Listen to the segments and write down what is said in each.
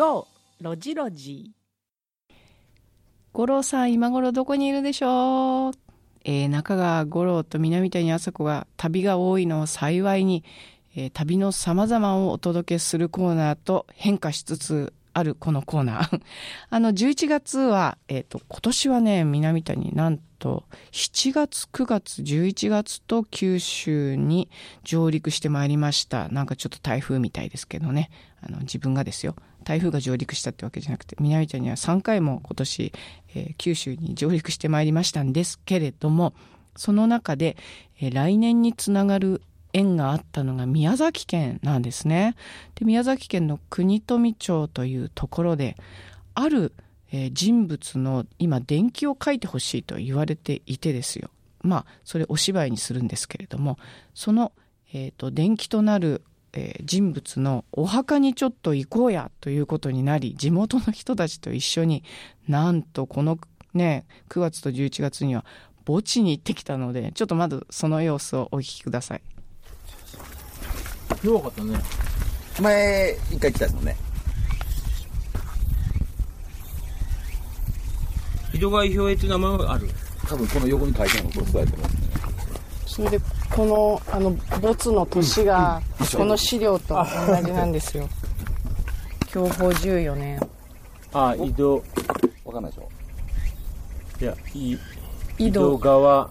GO ロジロジ。 五郎さん、今頃どこにいるでしょう。中川五郎と南谷麻子が旅が多いのを幸いに、旅の様々をお届けするコーナーと変化しつつあるこのコーナー11月は、今年はね、南谷なんと7月9月11月と九州に上陸してまいりました。なんかちょっと台風みたいですけどね、自分がですよ、台風が上陸したってわけじゃなくて、南谷は3回も今年、九州に上陸してまいりましたんですけれども、その中で、来年につながる縁があったのが宮崎県なんですね。で、宮崎県の国富町というところで、ある、人物の今伝記を書いてほしいと言われていてですよ。まあそれお芝居にするんですけれども、その、伝記となる、人物のお墓にちょっと行こうやということになり、地元の人たちと一緒に、なんとこのね9月と11月には墓地に行ってきたので、ちょっとまずその様子をお聞きください。 よかったね。 前一回来たのね。 井戸貝表っていう名前がある。 多分この横に書いてあるのこれそうやと思う。 それでこの没の年がこの資料と同じなんですよ。享保14年。 あ、井戸。 わかんないでしょ。 いや、 井戸川。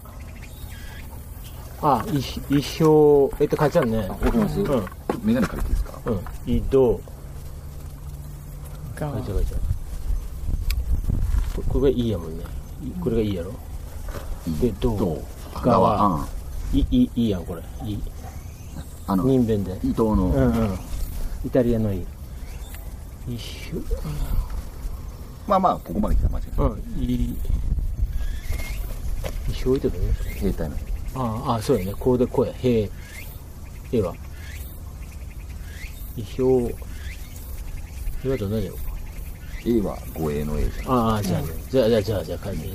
あ、意表、書いてあるね。 わかります？うん。メガネかけていいですか？ うん。井戸川。 書いてある。これがいいやもんね。これがいいやろ。で、どう川。いいやん、これ。いい。人弁で。 伊藤の。 うんうん。イタリアのいい。 まあまあ、ここまで来たら間違いない。 うん。意表ってね。 兵隊の。 ああ、そうやね。こうでこうや。絵は。意表。絵はどんなだよ。 絵は護衛の絵じゃん。 ああ、じゃあね。じゃあ書いて。じゃあ、間違いない。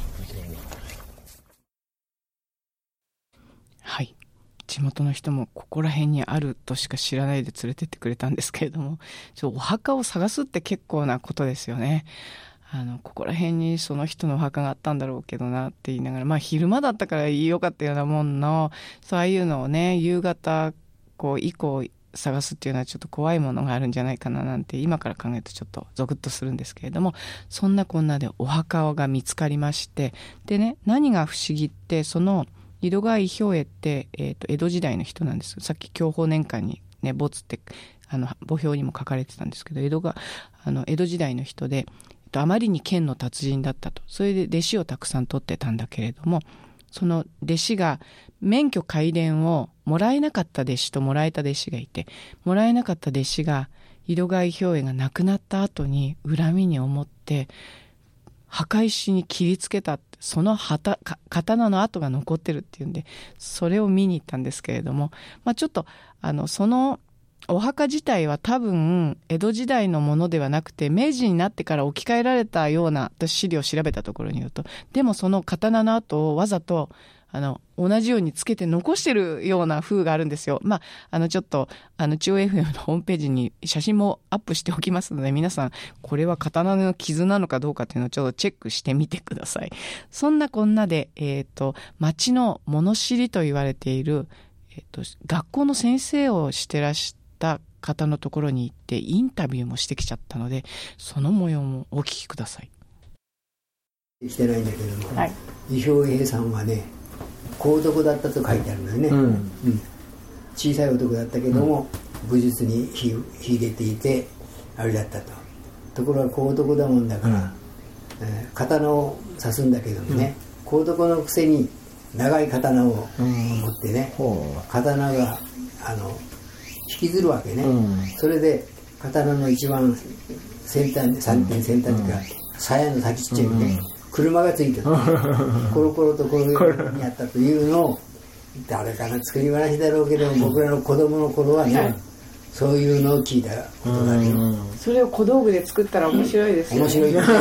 はい。地元の人もここら辺にあるとしか知らないで連れてってくれたんですけれども、お墓を探すって結構なことですよね。ここら辺にその人のお墓があったんだろうけどなって言いながら、まあ昼間だったから良かったようなもんの、そういうのをね、夕方以降探すっていうのはちょっと怖いものがあるんじゃないかななんて今から考えるとちょっとゾクッとするんですけれども、そんなこんなでお墓が見つかりまして、でね、何が不思議って、その井戸貝兵衛って、江戸時代の人なんです。さっき享保年間にね、没って墓標にも書かれてたんですけど、江戸時代の人で、あまりに剣の達人だったと。それで弟子をたくさん取ってたんだけれども、その弟子が免許皆伝をもらえなかった弟子ともらえた弟子がいて、もらえなかった弟子が井戸貝兵衛が亡くなった後に恨みに思って墓石に切りつけた。その刀の跡が残ってるっていうんで、それを見に行ったんですけれども、まあちょっとそのお墓自体は多分江戸時代のものではなくて、明治になってから置き換えられたような、私資料を調べたところによると、でもその刀の跡をわざと同じようにつけて残してるような風があるんですよ。まあちょっと中央 FM のホームページに写真もアップしておきますので、皆さんこれは刀の傷なのかどうかっていうのをちょっとチェックしてみてください。そんなこんなで町の物知りと言われている学校の先生をしてらした方のところに行ってインタビューもしてきちゃったので、その模様もお聞きください。 してないんだけども、 はい、 伊兵衛さんはね、小男だったと書いてあるのよね、小さい男だったけども、武術に秀でていてあれだったと。ところが小男だもんだから、刀を刺すんだけどもね、小男のくせに長い刀を持ってね、刀が引きずるわけね、それで刀の一番先端、3点先端というか、鞘の先っちょにね、車がついてる、コロコロとこういう風にやったというのを、誰かの作り話だろうけど、僕らの子供の頃はね、そういうのを聞いたことがあるよ。 それを小道具で作ったら面白いですよね。 面白いです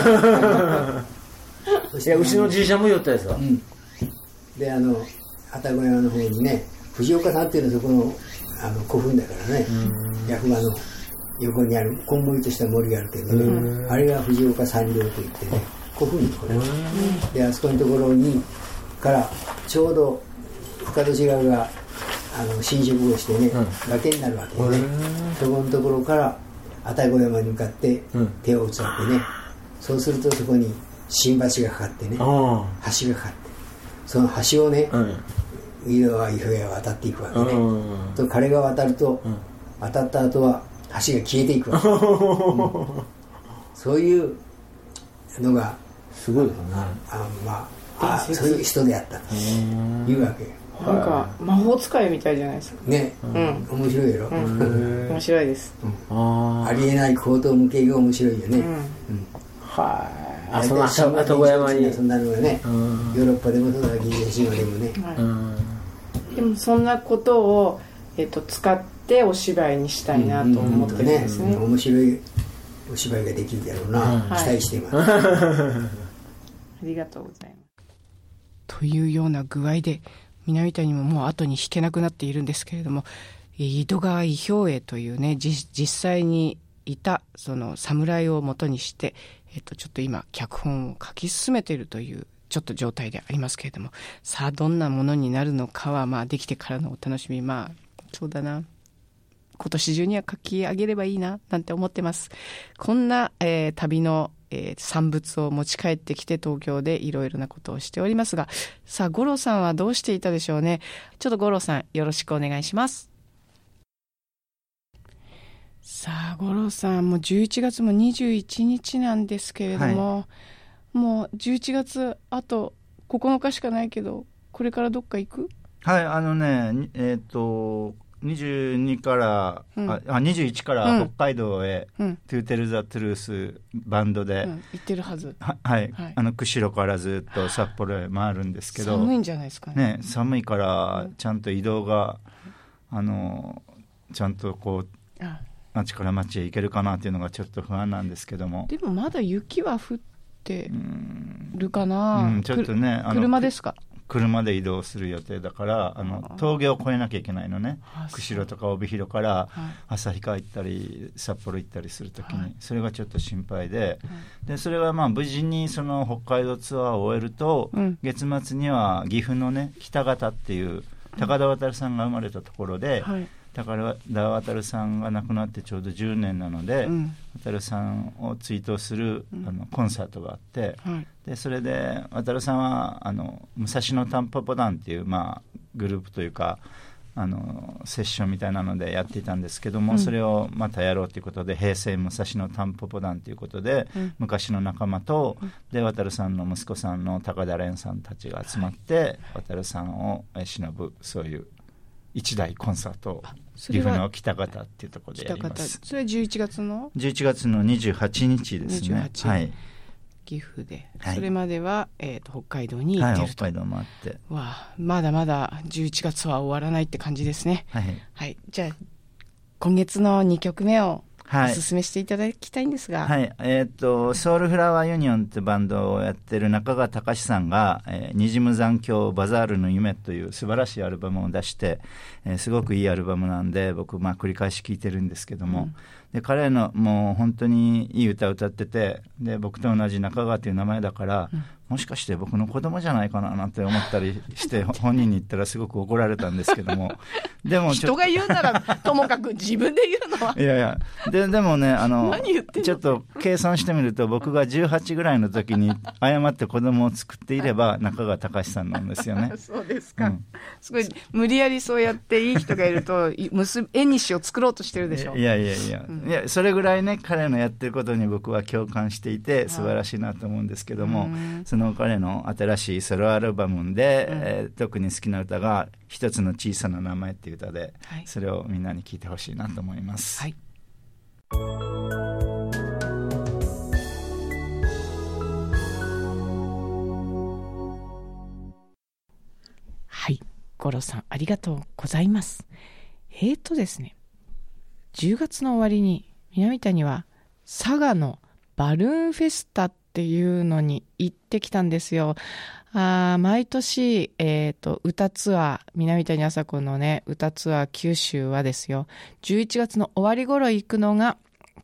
いや、うちのじいちゃんも言ったやつだ。 で、愛宕山の方にね、藤岡さんっていうのはそこの古墳だからね、役場の横にあるこんもりとした森があるけどね、あれが藤岡山稜といってね、古墳にこれで、あそこのところにからちょうど深年川が侵食をしてね、崖になるわけよね。そこのところから愛宕山に向かって手を打つわけね。そうするとそこに新橋がかかってね、橋がかかって、その橋をね、井戸は伊平屋は渡っていくわけね。と彼が渡ると、渡った後は橋が消えていくわけ、そういうのがすごいですね。 そういう人であったというわけ。 なんか魔法使いみたいじゃないですかね、面白いやろ、 面白いです、 ありえない行動向けが面白いよね。 はい。その愛宕山にそんなのがね、ヨーロッパでもそうだ、ギリシャでもね、 でもそんなことを、使ってお芝居にしたいなと思ってるんですね。 面白いお芝居ができるだろうな、期待しています。 ありがとうございます。というような具合で南谷ももう後に引けなくなっているんですけれども、井戸川伊兵衛というね、実際にいたその侍を元にして、ちょっと今脚本を書き進めているというちょっと状態でありますけれども、さあどんなものになるのかはできてからのお楽しみ。そうだな、今年中には書き上げればいいななんて思ってます。こんな、旅の産物を持ち帰ってきて東京でいろいろなことをしておりますが、さあ五郎さんはどうしていたでしょうね。ちょっと五郎さんよろしくお願いします。さあ五郎さんも11月も21日なんですけれども、もう11月あと9日しかないけど、これからどっか行く？ はい、22から、21から北海道へ、トゥーテル・ザ・トゥルースバンドで、 行ってるはず。 はい、釧路からずっと札幌へ回るんですけど、 寒いんじゃないですかね。 寒いからちゃんと移動が、ちゃんとこう町から町へ行けるかなっていうのがちょっと不安なんですけども。 でもまだ雪は降ってるかな。 ちょっとね、 車ですか？ 車で移動する予定だから、峠を越えなきゃいけないのね。釧路とか帯広から旭川行ったり札幌行ったりするときに、それがちょっと心配で、でそれは無事にその北海道ツアーを終えると、月末には岐阜のね北方っていう高田渉さんが生まれたところで、高田渉さんが亡くなってちょうど10年なので、渉さんを追悼するコンサートがあって、でそれで渉さんは武蔵野タンポポ団っていう、グループというかセッションみたいなのでやっていたんですけども、それをまたやろうということで、平成武蔵野タンポポ団ということで、昔の仲間と、で渉さんの息子さんの高田蓮さんたちが集まって、渉さんを偲ぶそういう一大コンサートを岐阜の北方っていうところでやります。 それは11月の 28日ですね。 岐阜で、それまでは、北海道に行ってると。 北海道もあって、 まだまだ11月は終わらないって感じですね。じゃあ今月の2曲目をおすすめしていただきたいんですが、 ソウルフラワーユニオンってバンドをやってる中川隆さんが、にじむ残響バザールの夢という素晴らしいアルバムを出して、すごくいいアルバムなんで僕繰り返し聴いてるんですけども、で彼のもう本当にいい歌を歌ってて、で僕と同じ中川という名前だから、もしかして僕の子供じゃないかななんて思ったりして本人に言ったらすごく怒られたんですけどもでも人が言うならともかく自分で言うのはいやいや、でもね何言ってんの？ ちょっと計算してみると、僕が18ぐらいの時に誤って子供を作っていれば中川隆さんなんですよね。 そうですか、すごい無理やりそうやっていい人がいると縁西を作ろうとしてるでしょ。 いや、それぐらいね彼のやってることに僕は共感していて素晴らしいなと思うんですけども、その彼の新しいソロアルバムで、特に好きな歌が一つの小さな名前っていう歌で、それをみんなに聴いてほしいなと思います。 五郎さんありがとうございます。ですね、10月の終わりに南谷は佐賀のバルーンフェスタっていうのに行ってきたんですよ。毎年、歌ツアー、南谷麻子のね歌ツアー九州はですよ、11月の終わり頃行くのが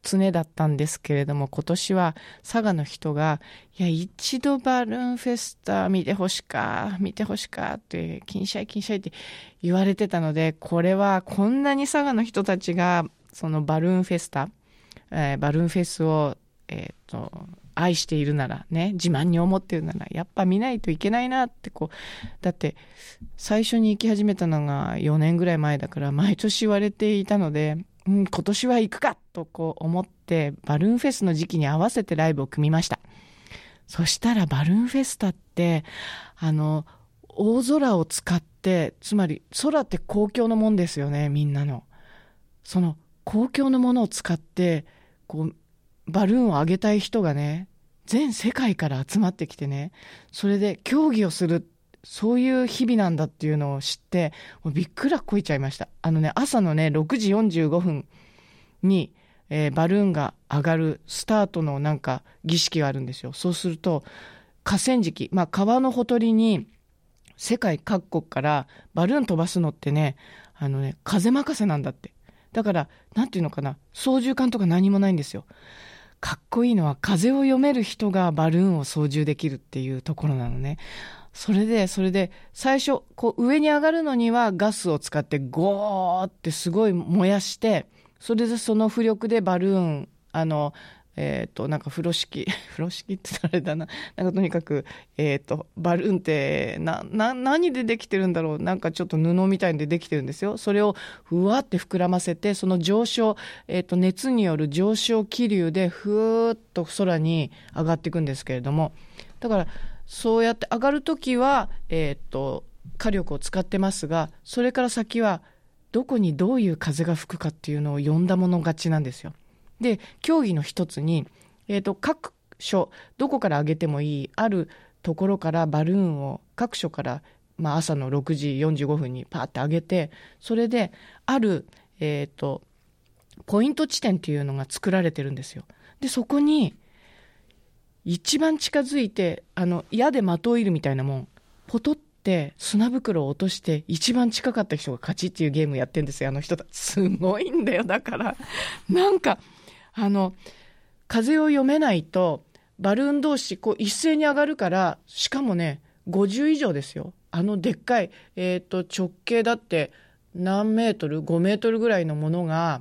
常だったんですけれども、今年は佐賀の人が、いや、一度バルーンフェスタ見てほしかって、禁止って言われてたので、これはこんなに佐賀の人たちが、そのバルーンフェスタ、バルーンフェスを、愛しているならね、自慢に思っているならやっぱ見ないといけないなってだって最初に行き始めたのが4年ぐらい前だから毎年言われていたので、今年は行くかと思ってバルーンフェスの時期に合わせてライブを組みました。そしたらバルーンフェスタって大空を使って、つまり空って公共のもんですよね、みんなの。その公共のものを使ってバルーンを上げたい人がね、全世界から集まってきてね、それで競技をする、そういう日々なんだっていうのを知って、もうびっくらこいちゃいました。朝のね、6時45分に、バルーンが上がるスタートのなんか儀式があるんですよ。そうすると、河川敷、川のほとりに、世界各国からバルーン飛ばすのってね、風任せなんだって。だから、なんていうのかな、操縦桿とか何もないんですよ。かっこいいのは風を読める人がバルーンを操縦できるっていうところなのね。それで最初上に上がるのにはガスを使ってゴーってすごい燃やして、それでその浮力でバルーンなんか風呂敷って言ったらあれだな、なんかとにかくバルーンって何でできてるんだろう、なんかちょっと布みたいでできてるんですよ。それをふわって膨らませて、その上昇熱による上昇気流でふーっと空に上がっていくんですけれども、だからそうやって上がるときは火力を使ってますが、それから先はどこにどういう風が吹くかっていうのを読んだもの勝ちなんですよ。で、競技の一つに、各所、どこから上げてもいい、あるところからバルーンを各所から、朝の6時45分にパーって上げて、それで、ある、ポイント地点っていうのが作られてるんですよ。で、そこに、一番近づいて、矢で的を射るみたいなもん、ポトって砂袋を落として、一番近かった人が勝ちっていうゲームやってるんですよ、あの人たち。すごいんだよ、だから。なんか、風を読めないとバルーン同士一斉に上がるから、しかもね50以上ですよ。でっかい、直径だって何メートル、5メートルぐらいのものが、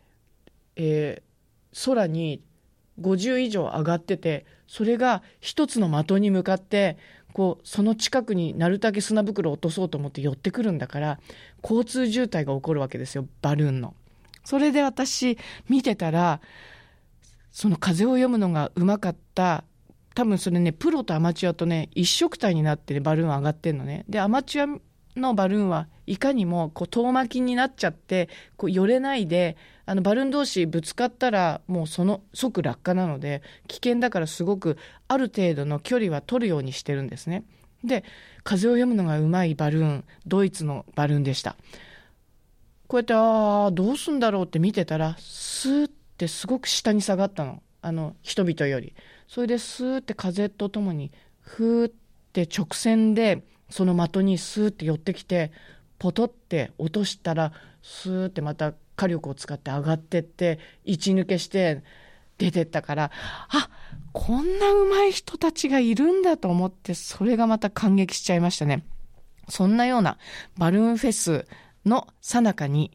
空に50以上上がってて、それが一つの的に向かってその近くになるだけ砂袋を落とそうと思って寄ってくるんだから、交通渋滞が起こるわけですよ、バルーンの。それで私見てたら、その風を読むのがうまかった、多分それね、プロとアマチュアとね一色体になって、ね、バルーン上がってんのね。でアマチュアのバルーンはいかにも遠巻きになっちゃって寄れないで、バルーン同士ぶつかったらもうその即落下なので危険だから、すごくある程度の距離は取るようにしてるんですね。で風を読むのがうまいバルーン、ドイツのバルーンでした。こうやってどうすんだろうって見てたら、スーってすごく下に下がったの、人々より。それでスーって風とともにふーって直線でその的にスーって寄ってきて、ポトって落としたらスーってまた火力を使って上がってって、一抜けして出てったから、こんな上手い人たちがいるんだと思って、それがまた感激しちゃいましたね。そんなようなバルーンフェスの最中に、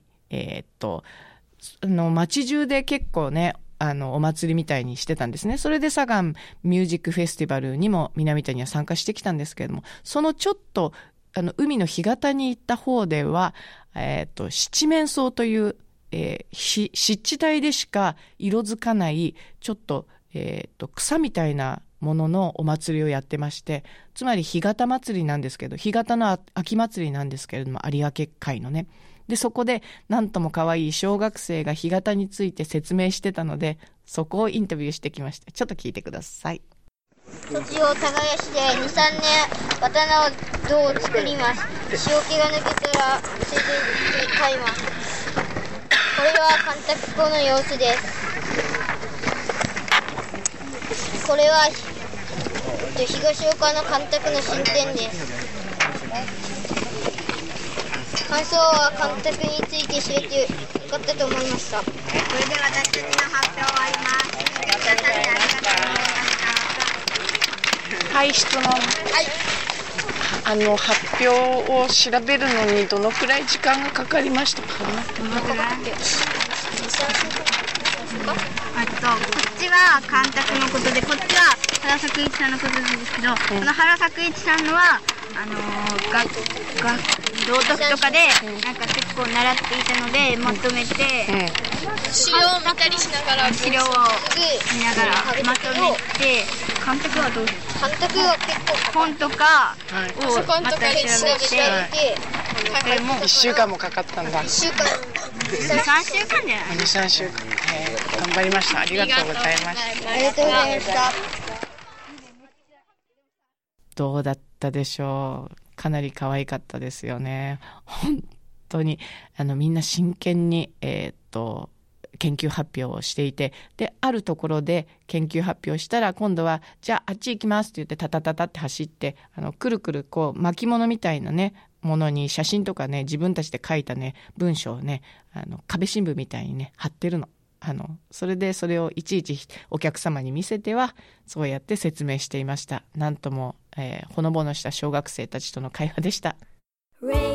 街中で結構ね、お祭りみたいにしてたんですね。それでサガンミュージックフェスティバルにも南谷は参加してきたんですけれども、そのちょっと海の干潟に行った方では、七面草という、湿地帯でしか色づかないちょっと、草みたいなもののお祭りをやってまして、つまり干潟祭りなんですけど、干潟の秋祭りなんですけれども、有明海のね。でそこでなんとも可愛い小学生が干潟について説明してたので、そこをインタビューしてきました。ちょっと聞いてください。 土地を耕して 2,3 年綿の土を作ります。塩気が抜けたらついでに買います。これは干拓後の様子です。これは東岡の干拓の進展です。感想は干拓について知れてよかかったと思いました。これで私たちの発表終わります。皆さんありがとうございました。 はい、質問。はい。発表を調べるのにどのくらい時間がかかりましたか？ どのくらい？こっちは監督のことで、こっちは原作一さんのことなんですけど、この原作一さんのは道徳とかでなんか結構習っていたのでまとめて、 資料を見たりしながら資料を見ながらまとめて、監督はどうですか？監督は結構本とかをまた調べて、 1週間もかかったんだ。 1週間2、3週間じゃない？ 2、3週間。頑張りました。ありがとうございました。 ありがとうございました。 どうだったでしょう。かなり可愛かったですよね。本当にみんな真剣に研究発表をしていて、であるところで研究発表したら、今度はじゃああっち行きますって言ってタタタタって走って、くるくるこう巻物みたいなねものに写真とかね、自分たちで書いたね文章をね壁新聞みたいにね貼ってるの。それでそれをいちいちお客様に見せてはそうやって説明していました。なんともほのぼのした小学生たちとの会話でした。